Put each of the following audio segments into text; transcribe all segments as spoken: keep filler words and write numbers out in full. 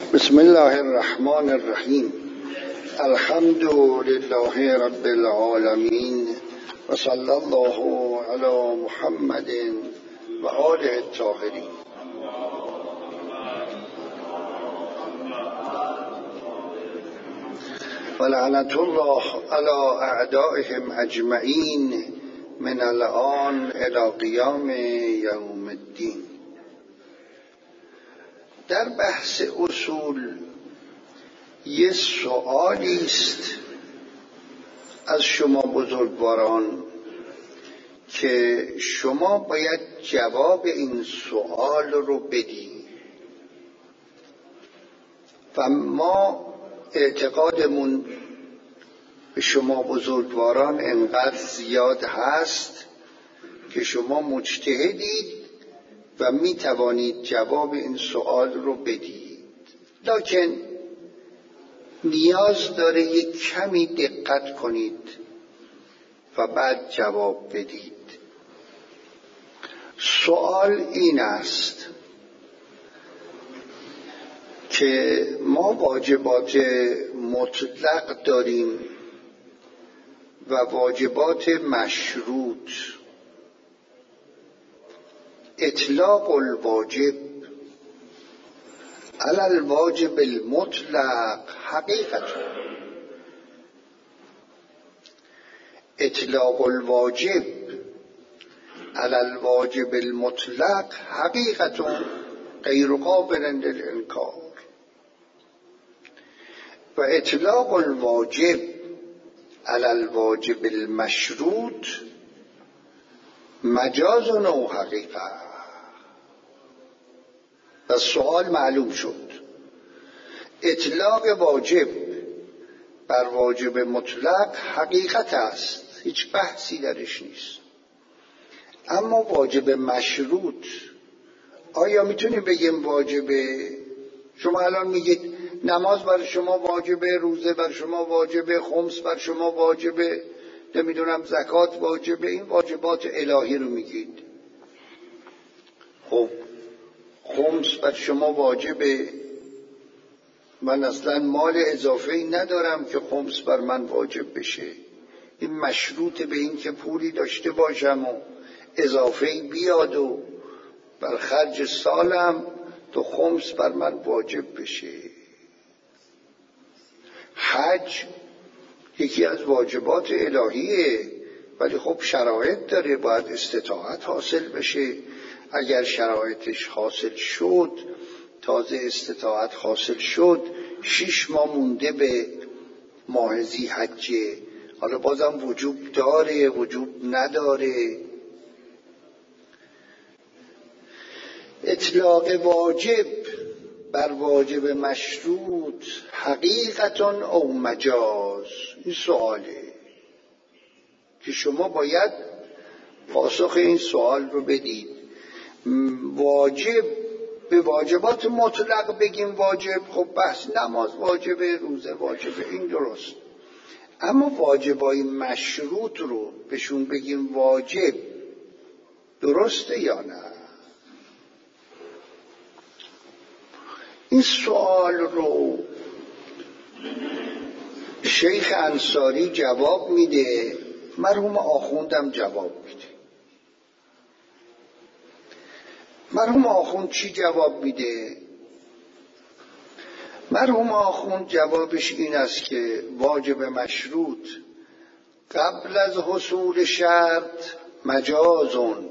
بسم الله الرحمن الرحیم. الحمد لله رب العالمین و صلی الله علی محمد و آله الطاهرین. و لعنت الله علی اعدائهم اجمعین من الآن الی قیام یوم الدین. در بحث اصول یه سؤالی است از شما بزرگواران که شما باید جواب این سؤال رو بدید و ما اعتقادمون به شما بزرگواران انقدر زیاد هست که شما مجتهدید و می توانید جواب این سؤال رو بدید، لکن نیاز داره یک کمی دقت کنید و بعد جواب بدید. سؤال این است که ما واجبات مطلق داریم و واجبات مشروط. اطلاق الواجب علی الواجب المطلق حقیقت. اطلاق الواجب علی الواجب المطلق حقیقت غیر قابل للانکار و اطلاق الواجب علی الواجب المشروط مجاز و حقیقت. و سؤال معلوم شد. اطلاق واجب بر واجب مطلق حقیقت است، هیچ بحثی درش نیست. اما واجب مشروط، آیا میتونیم بگیم واجبه؟ شما الان میگید نماز بر شما واجبه، روزه بر شما واجبه، خمس بر شما واجبه، نمیدونم زکات واجبه. این واجبات الهی رو میگید. خب خمس بر شما واجبه، من اصلا مال اضافه ای ندارم که خمس بر من واجب بشه. این مشروط به این که پولی داشته باشم و اضافه ای بیاد و بر خرج سالم تو خمس بر من واجب بشه. حج یکی از واجبات الهیه، ولی خب شرایط داره، باید استطاعت حاصل بشه. اگر شرایطش حاصل شد، تازه استطاعت حاصل شد، شش ماه مونده به ماه ذی‌حجه، حالا بازم وجوب داره وجوب نداره. اطلاق واجب بر واجب مشروط حقیقت او مجاز، این سؤاله که شما باید پاسخ این سؤال رو بدید. واجب به واجبات مطلق بگیم واجب، خب بحث نماز واجبه، روزه واجبه، این درست. اما واجبای مشروط رو بهشون بگیم واجب، درسته یا نه؟ این سوال رو شیخ انصاری جواب میده، مرحوم آخوندم جواب میده. مرحوم آخوند چی جواب میده؟ مرحوم آخوند جوابش این است که واجب مشروط قبل از حصول شرط مجازون،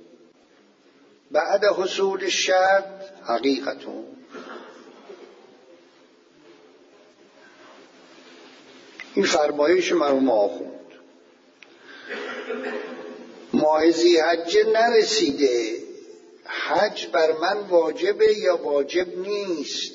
بعد حصول شرط حقیقتون. این فرمایش مرحوم آخوند. ماه ذی‌حجه نرسیده، حج بر من واجبه یا واجب نیست؟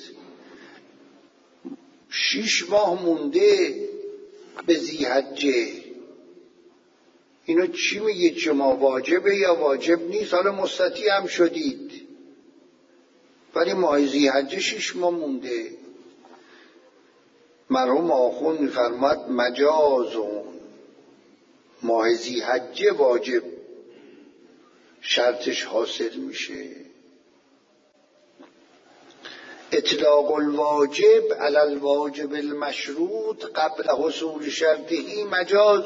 شیش ماه مونده به ذی‌حجه، اینو چی میگید شما؟ واجبه یا واجب نیست؟ حالا مستطیع هم شدید ولی ماه ذی‌حجه شیش ماه مونده. مرحوم آخوند میفرماد مجازون، ماه ذی‌حجه واجب شرطش حاصل میشه. اطلاق الواجب علی الواجب المشروط قبل حصول شرطه مجاز.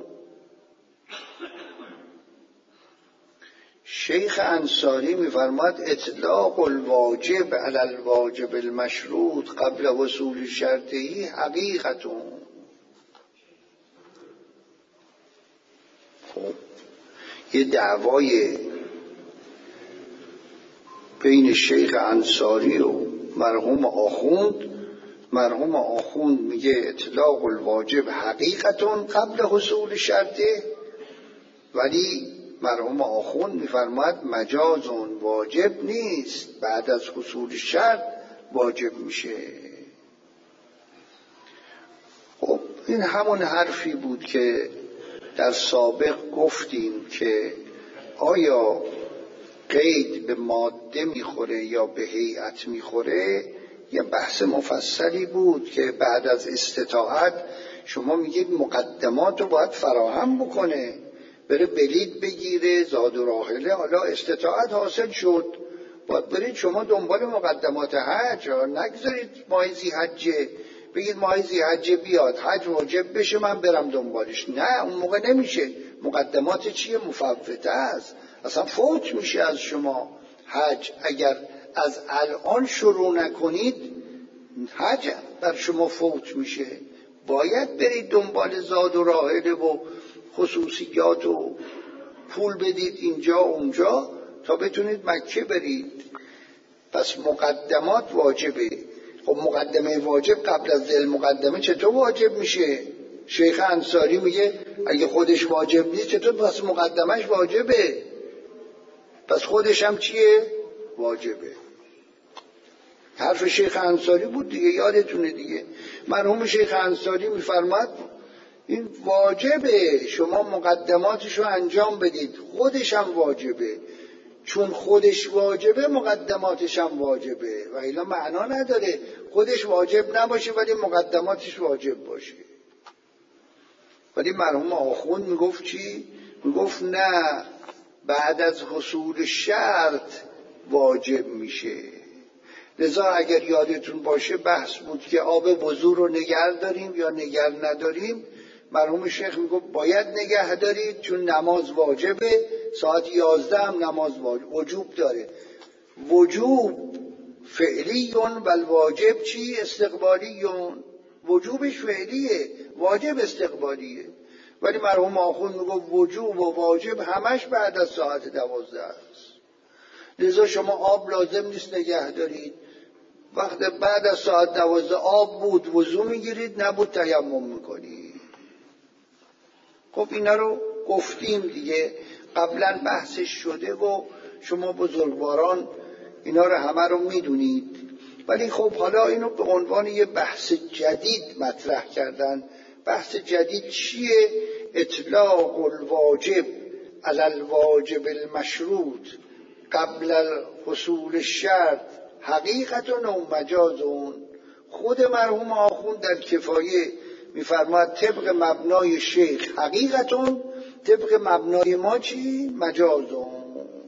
شیخ انصاری می‌فرماید اطلاق الواجب علی الواجب المشروط قبل حصول شرطه حقیقت. خب یه دعوای بین شیخ انصاری و مرحوم آخوند، مرحوم آخوند میگه اطلاق الواجب حقیقتون قبل حصول شرطه، ولی مرحوم آخوند میفرماید مجازون واجب نیست، بعد از حصول شرط واجب میشه. خب این همون حرفی بود که در سابق گفتیم که آیا قید به ماده میخوره یا به هیئت میخوره. یه بحث مفصلی بود که بعد از استطاعت شما میگید مقدمات رو باید فراهم بکنه، بره بلید بگیره، زاد و راحله، حالا استطاعت حاصل شد، باید برید شما دنبال مقدمات حج، نگذارید ماه ذی‌حجه بگید ماه ذی‌حجه بیاد حج واجب بشه من برم دنبالش. نه، اون موقع نمیشه. مقدمات چیه؟ مفوته است، اصلا فوت میشه از شما حج. اگر از الان شروع نکنید حج بر شما فوت میشه. باید برید دنبال زاد و راحله و خصوصیات و پول بدید اینجا اونجا تا بتونید مکه برید. پس مقدمات واجبه. خب مقدمه واجب قبل از ذیل مقدمه چطور واجب میشه؟ شیخ انصاری میگه اگه خودش واجب نیست چطور پس مقدمش واجبه؟ پس خودش هم چیه؟ واجبه. حرف شیخ انصاری بود دیگه، یادتونه دیگه. مرحوم شیخ انصاری میفرماد این واجبه، شما مقدماتشو انجام بدید، خودش هم واجبه. چون خودش واجبه مقدماتش هم واجبه، و الا معنا نداره خودش واجب نباشه ولی مقدماتش واجب باشه. ولی مرحوم آخوند میگفت چی؟ میگفت نه، بعد از حصول شرط واجب میشه. لذا اگر یادتون باشه بحث بود که آب وضو رو نگه داریم یا نگه نداریم. مرحوم شیخ میگفت باید نگه دارید چون نماز واجبه، ساعت یازده هم نماز واجب وجوب داره. وجوب فعلیون و الواجب چی؟ استقبالیون. وجوبش فعلیه، واجب استقبالیه. ولی مرحوم آخوند میگفت وجوب و واجب همش بعد از ساعت دوازده است. لذا شما آب لازم نیست نگه دارید. وقت بعد از ساعت دوازده آب بود وضو میگیرید، نبود تیمم میکنید. خب اینا رو گفتیم دیگه، قبلا بحثش شده و شما بزرگواران اینا رو همه رو میدونید. ولی خب حالا اینو به عنوان یه بحث جدید مطرح کردن. بحث جدید چیه؟ اطلاق الواجب علی الواجب المشروط قبل حصول الشرط حقیقتون و مجازون. خود مرحوم آخوند در کفایه میفرماد طبق مبنای شیخ حقیقتون، طبق مبنای ما چی؟ مجازون.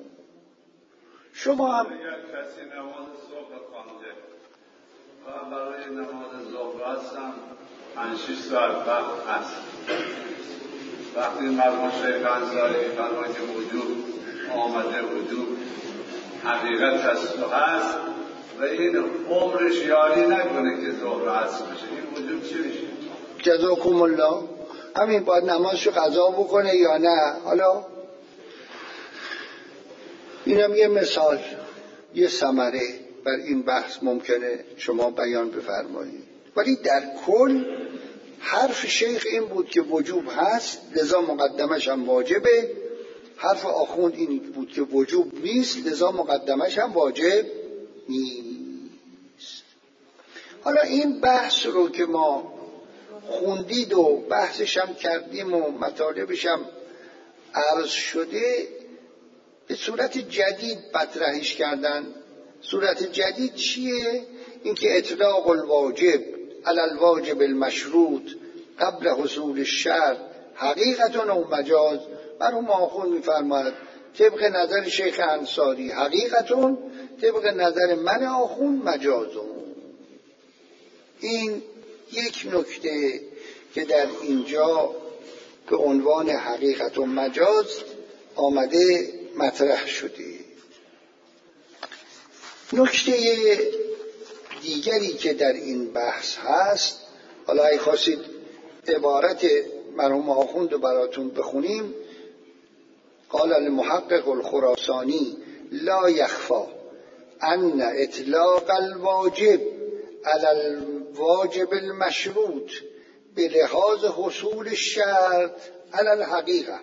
شما هم اگر کسی نماز صبح خوانده و برای نماز ظهر هستم پنج شش ساعت وقت هست، وقتی مرحوم شیخ انصاری فرماید که وجوب آمده، وجوب حقیقت هست و هست و این عمرش یاری نکنه که ظهر هست بشه، این وجوب چی میشه؟ جزاکم الله. همین باید نمازشو قضا بکنه یا نه؟ حالا اینم یه مثال، یه ثمره بر این بحث ممکنه شما بیان بفرمایید. ولی در کل حرف شیخ این بود که وجوب هست، لذا مقدمش هم واجبه. حرف آخوند این بود که وجوب نیست، لذا مقدمش هم واجب نیست. حالا این بحث رو که ما خوندید و بحثش هم کردیم و مطالبش هم عرض شده، به صورت جدید مطرحش کردن. صورت جدید چیه؟ اینکه اطلاق الواجب علی الواجب المشروط قبل حصول الشرط حقیقتون و مجاز. مرحوم آخوند میفرماید طبق نظر شیخ انصاری حقیقتون، طبق نظر من آخوند مجازون. این یک نکته که در اینجا به عنوان حقیقت و مجاز آمده مطرح شده. نکته دیگری که در این بحث هست، حالا اگه خواستید عبارت مرحوم آخوند رو براتون بخونیم، قال المحقق الخراسانی لا یخفی ان اطلاق الواجب علی الواجب المشروط به لحاظ حصول الشرط علی الحقیقه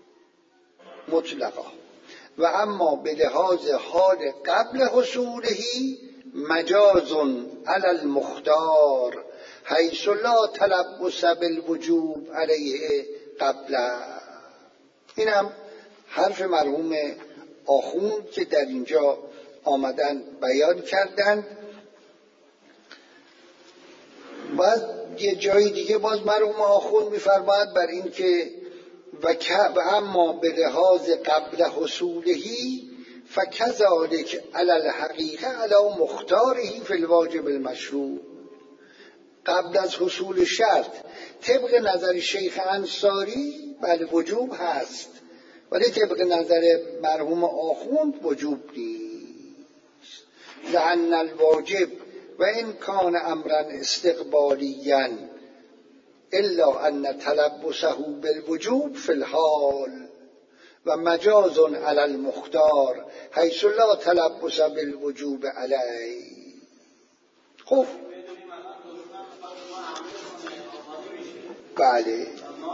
مطلقا و اما به لحاظ حال قبل حصوله مجاز علی المختار حیث لا تلبس بالوجوب علیه قبل. این هم حرف مرحوم آخوند که در اینجا آمدن بیان کردند. بعد یه جای دیگه باز مرحوم آخوند می‌فرماید بر این که و اما به لحاظ قبل حصولهی فکذالک علی الحقیقه علی مختارهی فی الواجب المشروع. قبل از حصول شرط طبق نظر شیخ انصاری بله وجوب هست، ولی طبق نظر مرحوم آخوند وجوب نیست. لأن الواجب و این کان امرا استقبالیا الا ان تلبسه بالوجوب فی الحال و مجاز علی المختار حیث لا تلبس بالوجوب علیه. خب بله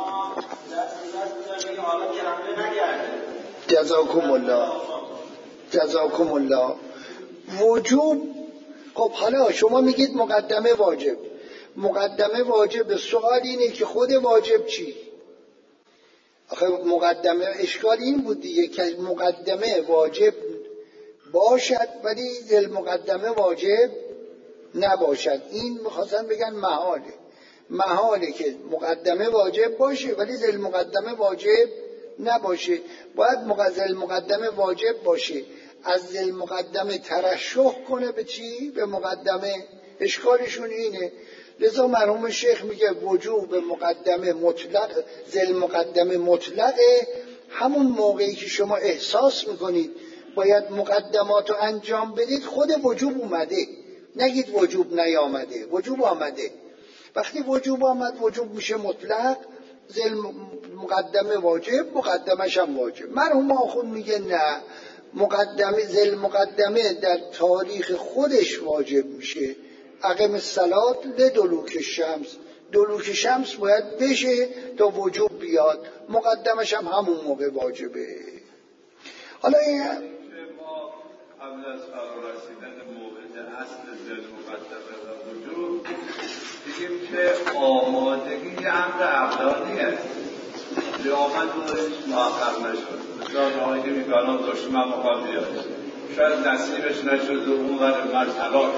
جزاکم الله جزاکم الله. وجوب خب حالا شما میگید مقدمه واجب، مقدمه واجب، سوال اینه که خود واجب چی؟ آخه مقدمه اشکال این بود دیگه که مقدمه واجب باشد ولی ذل مقدمه واجب نباشد. این میخواستن بگن محاله، محاله که مقدمه واجب باشه ولی ذل مقدمه واجب نباشه. باید ذل مقدمه واجب باشه، از ذل مقدمه ترشح کنه به چی؟ به مقدمه. اشکالشون اینه. لذا مرحوم شیخ میگه وجوب مقدمه مطلق، ذل مقدمه مطلقه همون موقعی که شما احساس میکنید باید مقدمات رو انجام بدید خود وجوب اومده، نگید وجوب نیامده، وجوب آمده. وقتی وجوب آمد وجوب میشه مطلق، ذل مقدمه واجب، مقدمش هم واجب. مرحوم آخوند میگه نه، مقدمه ذل مقدمه در تاریخ خودش واجب میشه. اقیم الصلات لدلوک الشمس، دلوک شمس باید بشه تا وجوب بیاد، مقدمش هم همون موقع واجبه. حالا این ما قبل از فرارسیدن موعد اصل ذل مقدمه و وجوب دیگیم که آمادگی امر عقلانیه، قیامت روش موفق نشد، جانهایی که میکنم داشت من مقام بیاد شاید نصیبش نشد و اون ور من طلاق.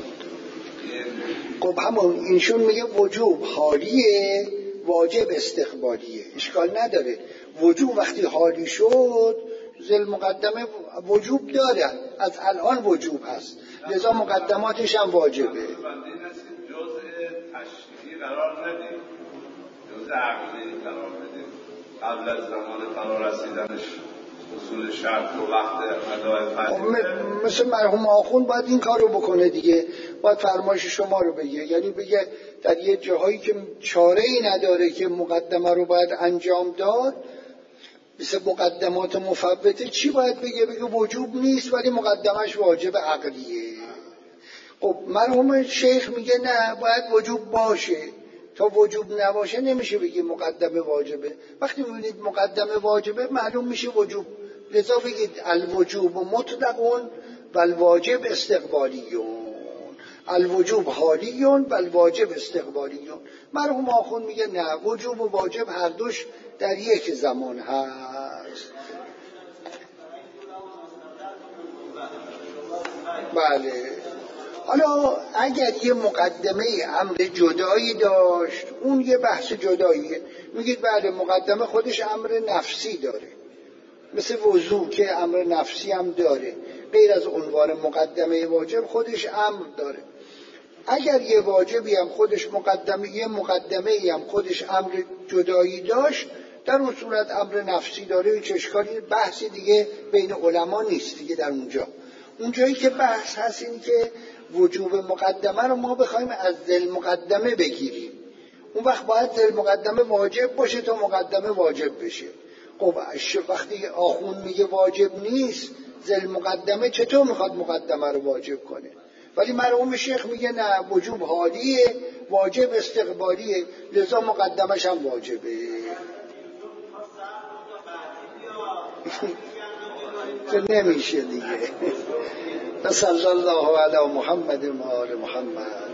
خب همون اینشون میگه وجوب حالیه، واجب استقبالیه، اشکال نداره. وجوب وقتی حالی شد ذل مقدمه وجوب داره، از الان وجوب هست، لذا مقدماتش هم واجبه. جزء تشریعی قرار ندید، جزء عقلی قرار بدید قبل از زمان فرارسیدنش اصول شرط و وقت ادای فرض. مثل مرحوم آخوند باید این کار رو بکنه دیگه، باید فرمایش شما رو بگه، یعنی بگه در یه جاهایی که چاره ای نداره که مقدمه رو باید انجام داد، مثل مقدمات مفوته، چی باید بگه؟ بگه وجوب نیست ولی مقدمش واجب عقلیه. خب مرحوم شیخ میگه نه، باید وجوب باشه، تا وجوب نباشه نمیشه بگی مقدمه واجبه. وقتی میبینید مقدمه واجبه معلوم میشه وجوب، لذا بگید الوجوب مطلقون و الواجب استقبالیون، الوجوب حالیون و الواجب استقبالیون. مرحوم آخوند میگه نه، وجوب و واجب هر دوش در یک زمان هست. بله. حالا اگر یه مقدمه امر جدایی داشت اون یه بحث جداییه، میگید بله مقدمه خودش امر نفسی داره، مثل وضو که امر نفسی هم داره، غیر از عنوان مقدمه واجب خودش امر داره. اگر یه واجبی هم خودش مقدمه، یه مقدمه هم خودش امر جدایی داشت، در اون صورت امر نفسی داره، هیچ اشکالی، بحثی دیگه بین علما نیست دیگه. در اونجا اونجایی که بحث هست این که وجوب مقدمه رو ما بخوایم از ذل مقدمه بگیریم، اون وقت باید ذل مقدمه واجب باشه تا مقدمه واجب بشه. خب وقتی آخون میگه واجب نیست، ذل مقدمه چطور میخواد مقدمه رو واجب کنه؟ ولی مرحوم شیخ میگه نه، وجوب حالیه، واجب استقبالیه، لذا مقدمش هم واجبه. که نمیشه دیگه. صلی الله علی محمد و آل محمد.